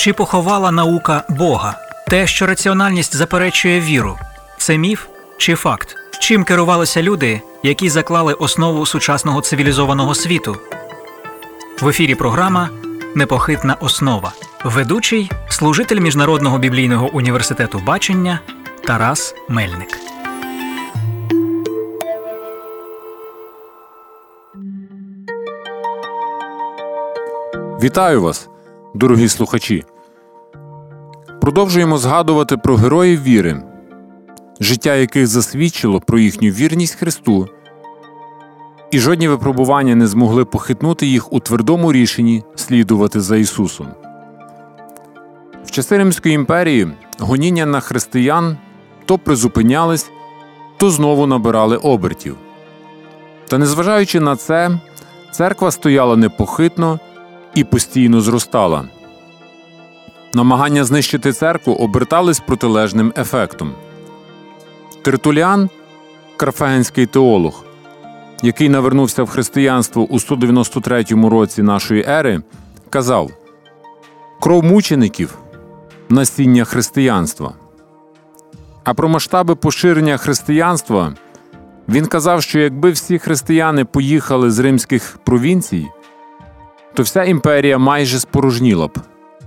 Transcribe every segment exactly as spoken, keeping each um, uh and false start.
Чи поховала наука Бога? Те, що раціональність заперечує віру – це міф чи факт? Чим керувалися люди, які заклали основу сучасного цивілізованого світу? В ефірі програма «Непохитна основа». Ведучий – служитель Міжнародного біблійного університету бачення Тарас Мельник. Вітаю вас, дорогі слухачі! Продовжуємо згадувати про героїв віри, життя яких засвідчило про їхню вірність Христу, і жодні випробування не змогли похитнути їх у твердому рішенні слідувати за Ісусом. В часи Римської імперії гоніння на християн то призупинялись, то знову набирали обертів. Та незважаючи на це, церква стояла непохитно і постійно зростала. Намагання знищити церкву обертались протилежним ефектом. Тертуліан, карфагенський теолог, який навернувся в християнство у сто дев'яносто третьому році нашої ери, казав: «Кров мучеників – насіння християнства». А про масштаби поширення християнства він казав, що якби всі християни поїхали з римських провінцій, то вся імперія майже спорожніла б.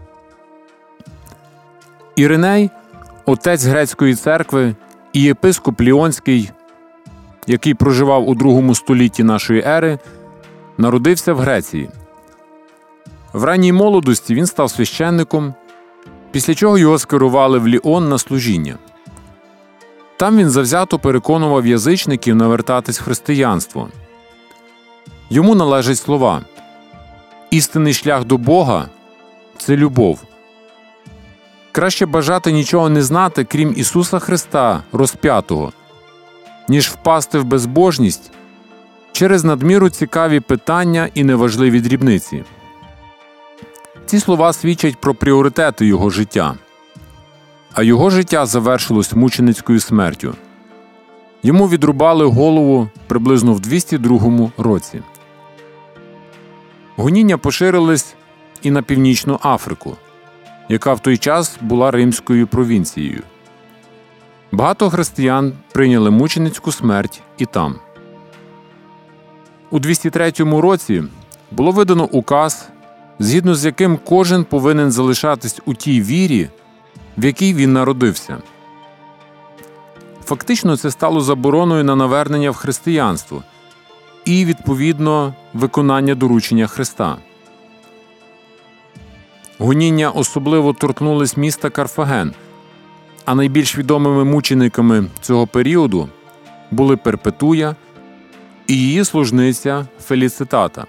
Іриней, отець грецької церкви, і єпископ Ліонський, який проживав у другому столітті нашої ери, народився в Греції. В ранній молодості він став священником, після чого його скерували в Ліон на служіння. Там він завзято переконував язичників навертатись в християнство. Йому належать слова: «Істинний шлях до Бога – це любов». Краще бажати нічого не знати, крім Ісуса Христа, розп'ятого, ніж впасти в безбожність через надміру цікаві питання і неважливі дрібниці. Ці слова свідчать про пріоритети його життя. А його життя завершилось мученицькою смертю. Йому відрубали голову приблизно в двісті другому році. Гоніння поширились і на Північну Африку, яка в той час була римською провінцією. Багато християн прийняли мученицьку смерть і там. У двісті третьому році було видано указ, згідно з яким кожен повинен залишатись у тій вірі, в якій він народився. Фактично це стало забороною на навернення в християнство і, відповідно, виконання доручення Христа. Гоніння особливо торкнулись міста Карфаген, а найбільш відомими мучениками цього періоду були Перпетуя і її служниця Феліцитата.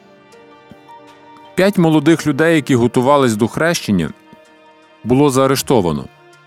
П'ять молодих людей, які готувались до хрещення, було заарештовано.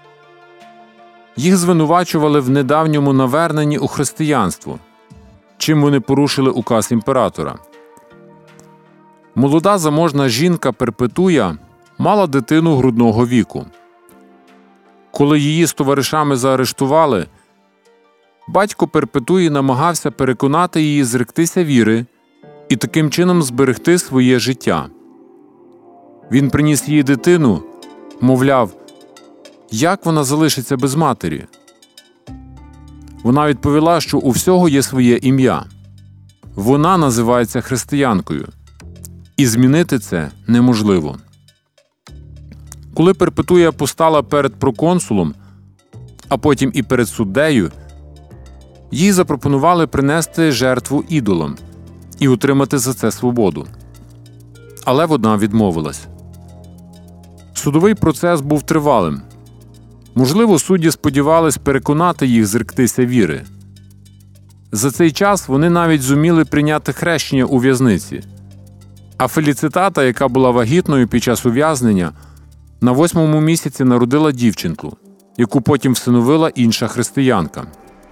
Їх звинувачували в недавньому наверненні у християнство, чим вони порушили указ імператора. Молода заможна жінка Перпетуя мала дитину грудного віку. Коли її з товаришами заарештували, батько Перпетуї намагався переконати її зректися віри і таким чином зберегти своє життя. Він приніс їй дитину, мовляв, як вона залишиться без матері? Вона відповіла, що у всього є своє ім'я. Вона називається християнкою. І змінити це неможливо. Коли Перпетуя постала перед проконсулом, а потім і перед суддею, їй запропонували принести жертву ідолам і отримати за це свободу. Але вона відмовилась. Судовий процес був тривалим. Можливо, судді сподівались переконати їх зректися віри. За цей час вони навіть зуміли прийняти хрещення у в'язниці. А Феліцитата, яка була вагітною під час ув'язнення, на восьмому місяці народила дівчинку, яку потім всиновила інша християнка.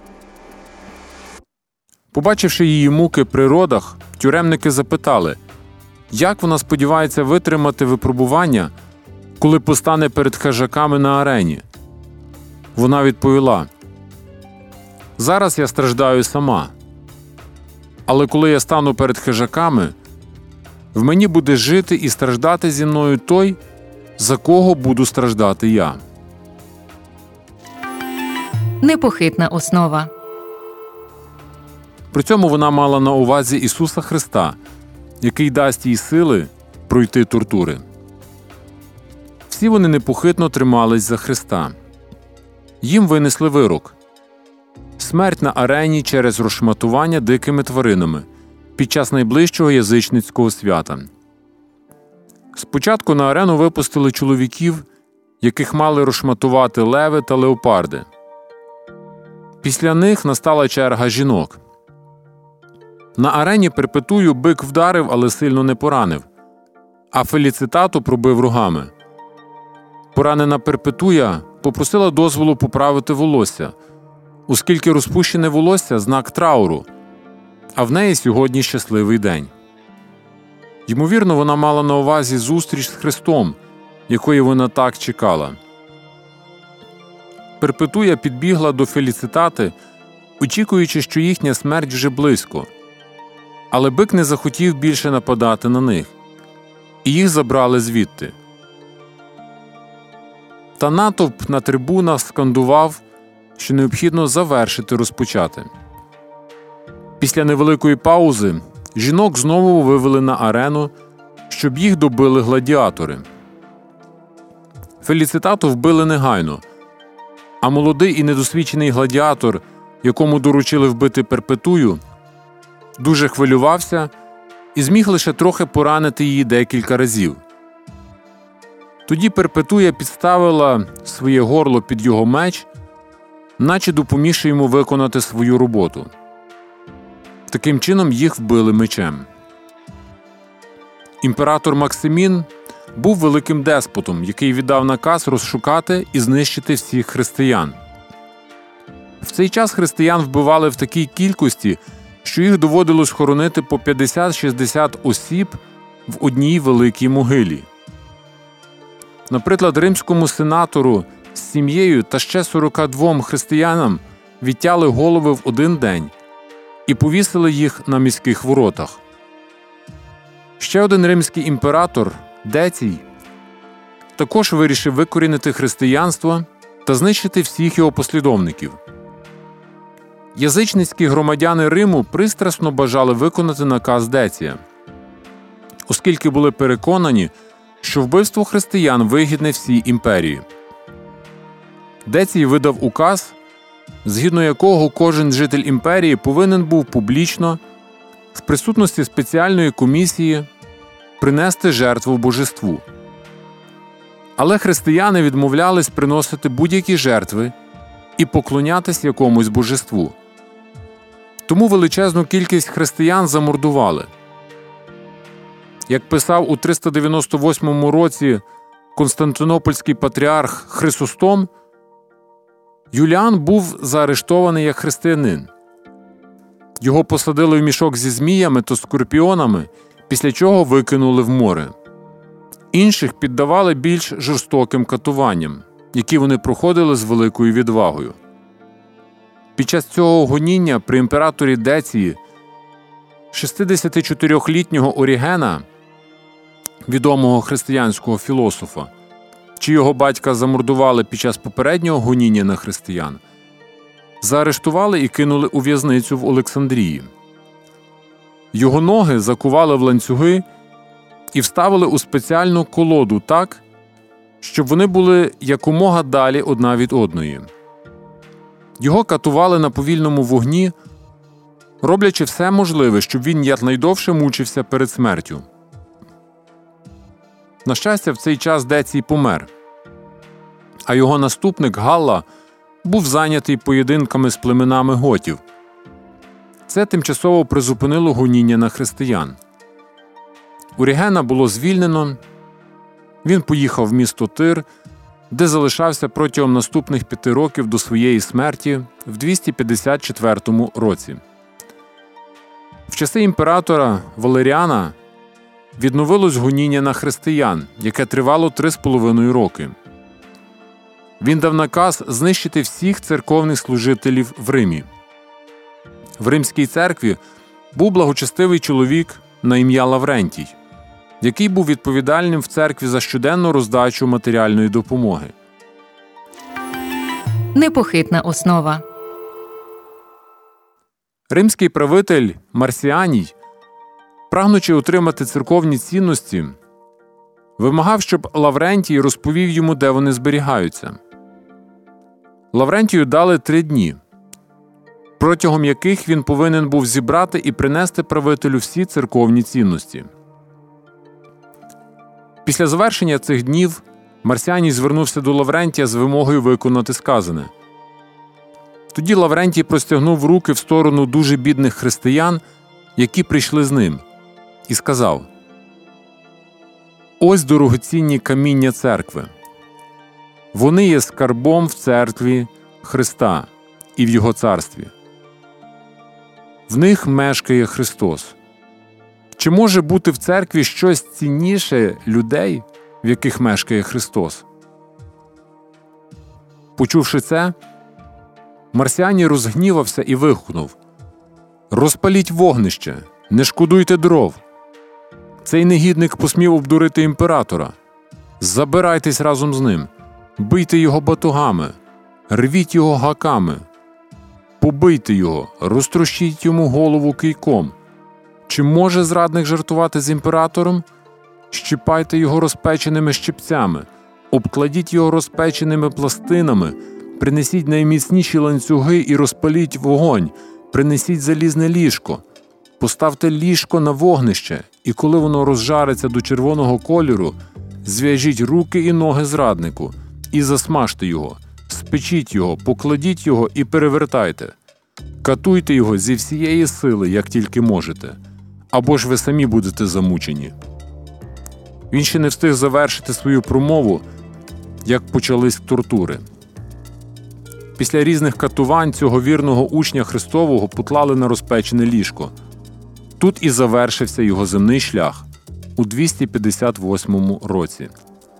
Побачивши її муки при родах, тюремники запитали, як вона сподівається витримати випробування, коли постане перед хижаками на арені. Вона відповіла: «Зараз я страждаю сама, але коли я стану перед хижаками, в мені буде жити і страждати зі мною той, за кого буду страждати я. Непохитна основа. При цьому вона мала на увазі Ісуса Христа, який дасть їй сили пройти тортури. Всі вони непохитно тримались за Христа. Їм винесли вирок – смерть на арені через розшматування дикими тваринами під час найближчого язичницького свята. Спочатку на арену випустили чоловіків, яких мали розшматувати леви та леопарди. Після них настала черга жінок. На арені Перпетую бик вдарив, але сильно не поранив, а Феліцитату пробив рогами. Поранена Перпетуя попросила дозволу поправити волосся, оскільки розпущене волосся – знак трауру, а в неї сьогодні щасливий день. Ймовірно, вона мала на увазі зустріч з Христом, якої вона так чекала. Перпетуя підбігла до Феліцитати, очікуючи, що їхня смерть вже близько. Але бик не захотів більше нападати на них, і їх забрали звідти. Та натовп на трибунах скандував, що необхідно завершити розпочати. Після невеликої паузи жінок знову вивели на арену, щоб їх добили гладіатори. Феліцитату вбили негайно, а молодий і недосвідчений гладіатор, якому доручили вбити Перпетую, дуже хвилювався і зміг лише трохи поранити її декілька разів. Тоді Перпетуя підставила своє горло під його меч, наче допомігши йому виконати свою роботу. Таким чином їх вбили мечем. Імператор Максимін був великим деспотом, який віддав наказ розшукати і знищити всіх християн. В цей час християн вбивали в такій кількості, що їх доводилось хоронити по п'ятдесят-шістдесят осіб в одній великій могилі. Наприклад, римському сенатору з сім'єю та ще сорока двом християнам відтяли голови в один день і повісили їх на міських воротах. Ще один римський імператор, Децій, також вирішив викорінити християнство та знищити всіх його послідовників. Язичницькі громадяни Риму пристрасно бажали виконати наказ Деція, оскільки були переконані, що вбивство християн вигідне всій імперії. Децій видав указ, згідно якого кожен житель імперії повинен був публічно, в присутності спеціальної комісії, принести жертву божеству. Але християни відмовлялись приносити будь-які жертви і поклонятись якомусь божеству. Тому величезну кількість християн замордували. Як писав у триста дев'яносто восьмому році константинопольський патріарх Хрисостом, Юліан був заарештований як християнин. Його посадили в мішок зі зміями та скорпіонами, після чого викинули в море. Інших піддавали більш жорстоким катуванням, які вони проходили з великою відвагою. Під час цього гоніння при імператорі Деції шістдесятичотирьохлітнього Орігена, відомого християнського філософа, чийого батька замордували під час попереднього гоніння на християн, заарештували і кинули у в'язницю в Олександрії. Його ноги закували в ланцюги і вставили у спеціальну колоду так, щоб вони були якомога далі одна від одної. Його катували на повільному вогні, роблячи все можливе, щоб він якнайдовше мучився перед смертю. На щастя, в цей час Децій помер, а його наступник Галла був зайнятий поєдинками з племенами готів. Це тимчасово призупинило гоніння на християн. Орігена було звільнено, він поїхав в місто Тир, де залишався протягом наступних п'яти років до своєї смерті в двісті п'ятдесят четвертому році. В часи імператора Валеріана відновилось гоніння на християн, яке тривало три з половиною роки. Він дав наказ знищити всіх церковних служителів в Римі. В Римській церкві був благочестивий чоловік на ім'я Лаврентій. який був відповідальним в церкві за щоденну роздачу матеріальної допомоги. Непохитна основа. Римський правитель Марсіаній, прагнучи отримати церковні цінності, вимагав, щоб Лаврентій розповів йому, де вони зберігаються. Лаврентію дали три дні, протягом яких він повинен був зібрати і принести правителю всі церковні цінності. Після завершення цих днів Марсіаній звернувся до Лаврентія з вимогою виконати сказане. Тоді Лаврентій простягнув руки в сторону дуже бідних християн, які прийшли з ним, і сказав: «Ось дорогоцінні каміння церкви. Вони є скарбом в церкві Христа і в Його царстві. В них мешкає Христос. Чи може бути в церкві щось цінніше людей, в яких мешкає Христос?» Почувши це, Марсіаній розгнівався і вигукнув: «Розпаліть вогнище, не шкодуйте дров! Цей негідник посмів обдурити імператора. Забирайтесь разом з ним, бийте його батогами, рвіть його гаками, побийте його, розтрощіть йому голову кийком. Чи може зрадник жартувати з імператором? Щіпайте його розпеченими щипцями, обкладіть його розпеченими пластинами, принесіть найміцніші ланцюги і розпаліть вогонь, принесіть залізне ліжко, поставте ліжко на вогнище, і коли воно розжариться до червоного кольору, зв'яжіть руки і ноги зраднику і засмажте його, спечіть його, покладіть його і перевертайте. Катуйте його зі всієї сили, як тільки можете, або ж ви самі будете замучені». Він ще не встиг завершити свою промову, як почались тортури. Після різних катувань цього вірного учня Христового поклали на розпечене ліжко. Тут і завершився його земний шлях у двісті п'ятдесят восьмому році.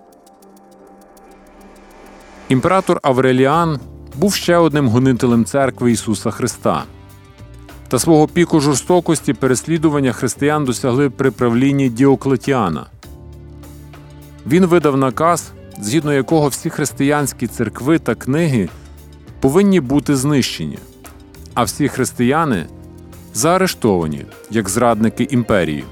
Імператор Авреліан був ще одним гонителем церкви Ісуса Христа. Та свого піку жорстокості переслідування християн досягли при правлінні Діоклетіана. Він видав наказ, згідно якого всі християнські церкви та книги повинні бути знищені, а всі християни заарештовані, як зрадники імперії.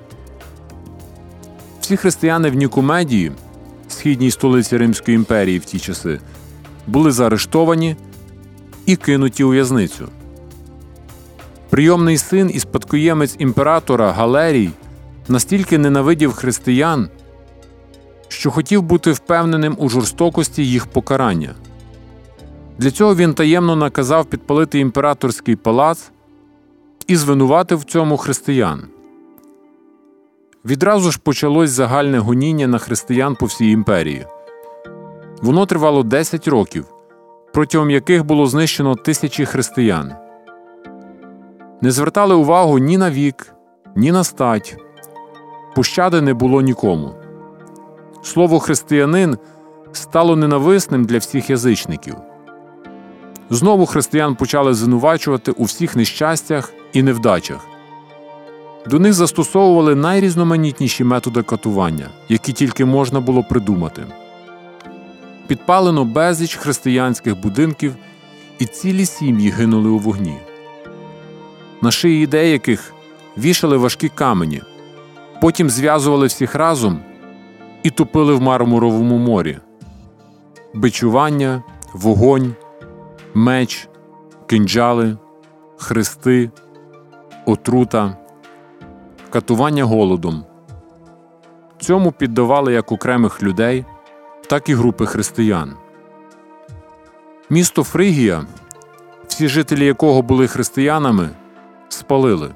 Всі християни в Нікомедії, східній столиці Римської імперії в ті часи, були заарештовані і кинуті у в'язницю. Прийомний син і спадкоємець імператора Галерій настільки ненавидів християн, що хотів бути впевненим у жорстокості їх покарання. Для цього він таємно наказав підпалити імператорський палац і звинуватив в цьому християн. Відразу ж почалось загальне гоніння на християн по всій імперії. Воно тривало десять років, протягом яких було знищено тисячі християн. Не звертали увагу ні на вік, ні на стать. Пощади не було нікому. Слово «християнин» стало ненависним для всіх язичників. Знову християн почали звинувачувати у всіх нещастях і невдачах. До них застосовували найрізноманітніші методи катування, які тільки можна було придумати. Підпалено безліч християнських будинків, і цілі сім'ї гинули у вогні. На шиї деяких вішали важкі камені, потім зв'язували всіх разом і топили в Мармуровому морі. Бичування, вогонь, меч, кинджали, хрести, отрута, катування голодом. Цьому піддавали як окремих людей, так і групи християн. Місто Фригія, всі жителі якого були християнами, спалили,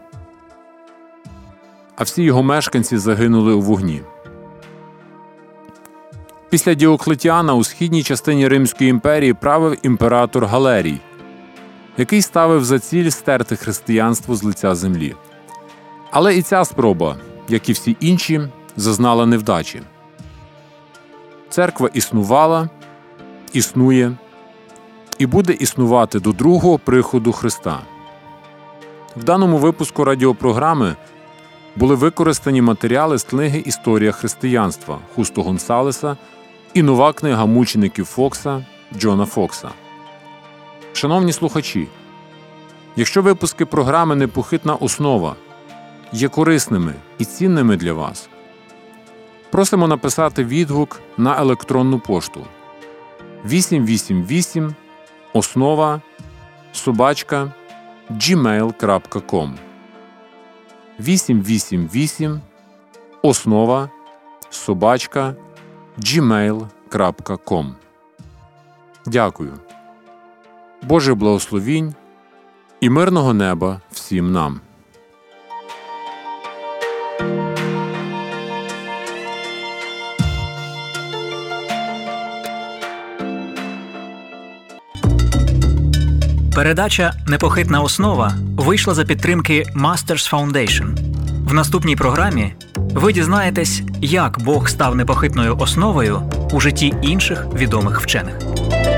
а всі його мешканці загинули у вогні. Після Діоклетіана у східній частині Римської імперії правив імператор Галерій, який ставив за ціль стерти християнство з лиця землі. Але і ця спроба, як і всі інші, зазнала невдачі. Церква існувала, існує і буде існувати до другого приходу Христа. В даному випуску радіопрограми були використані матеріали з книги «Історія християнства» Хусто Гонсалеса і нова книга мучеників Фокса Джона Фокса. Шановні слухачі, якщо випуски програми «Непохитна основа» є корисними і цінними для вас, просимо написати відгук на електронну пошту вісім вісім вісім основа собачка джімейл крапка ком вісім вісім вісім основа собачка джімейл крапка ком. Дякую. Божих благословінь і мирного неба всім нам. Передача «Непохитна основа» вийшла за підтримки Masters Foundation. В наступній програмі ви дізнаєтесь, як Бог став непохитною основою у житті інших відомих вчених.